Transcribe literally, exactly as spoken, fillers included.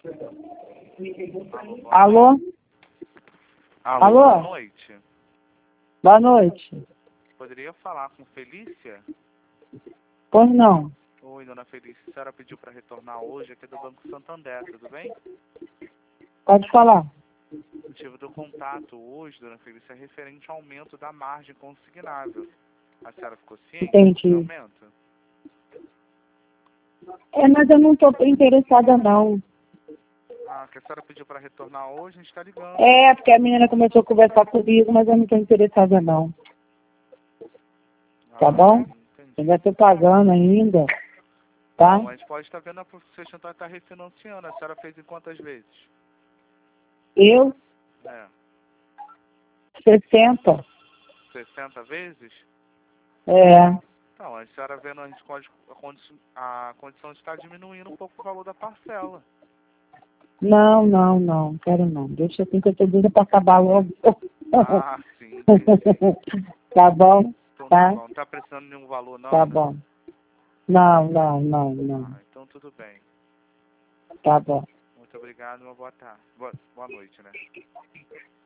Alô? Alô, Alô? boa noite. Boa noite. Poderia falar com Felícia? Pois não. Oi, dona Felícia. A senhora pediu para retornar hoje aqui do Banco Santander, tudo bem? Pode falar. O motivo do contato hoje, dona Felícia, é referente ao aumento da margem consignável. A senhora ficou ciente Entendi. do aumento? É, mas eu não estou interessada, não. Ah, que a senhora pediu para retornar hoje, a gente está ligando. É, porque a menina começou a conversar comigo, mas eu não estou interessada, não. Tá Ah, bom? entendi. Ainda estou pagando ainda. Tá? Não, a gente pode estar vendo a Sexta está refinanciando. A senhora fez em quantas vezes? Eu, É, sessenta. sessenta vezes? É. Não, a senhora vendo a, gente pode, a, condição, a condição está diminuindo um pouco o valor da parcela. Não, não, não. Quero não. Deixa assim que eu estou doida para acabar logo. Ah, sim, entendi. Tá bom? Então tá Tá? bom. Não está precisando de nenhum valor não, Tá né? bom. Não, não, não, não. Ah, então tudo bem. Tá bom. Muito obrigado e uma boa tarde. Boa, boa noite, né?